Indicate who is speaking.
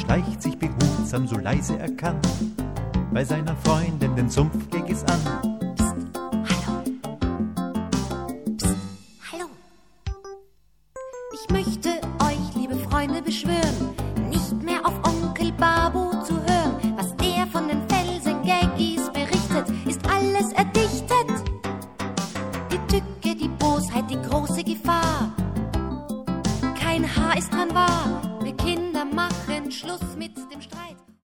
Speaker 1: schleicht sich behutsam, so leise er kann, bei seiner Freundin den Sumpfgeckis an.
Speaker 2: Psst, hallo. Psst, hallo. Ich möchte euch, liebe Freunde, beschwören, nicht mehr auf Onkel Babu zu hören. Was der von den Felsengeckis berichtet, ist alles erdichtet. Die Tücke, die Bosheit, die große Gefahr. Kein Haar ist dran wahr. Wir Kinder machen Schluss mit dem Streit.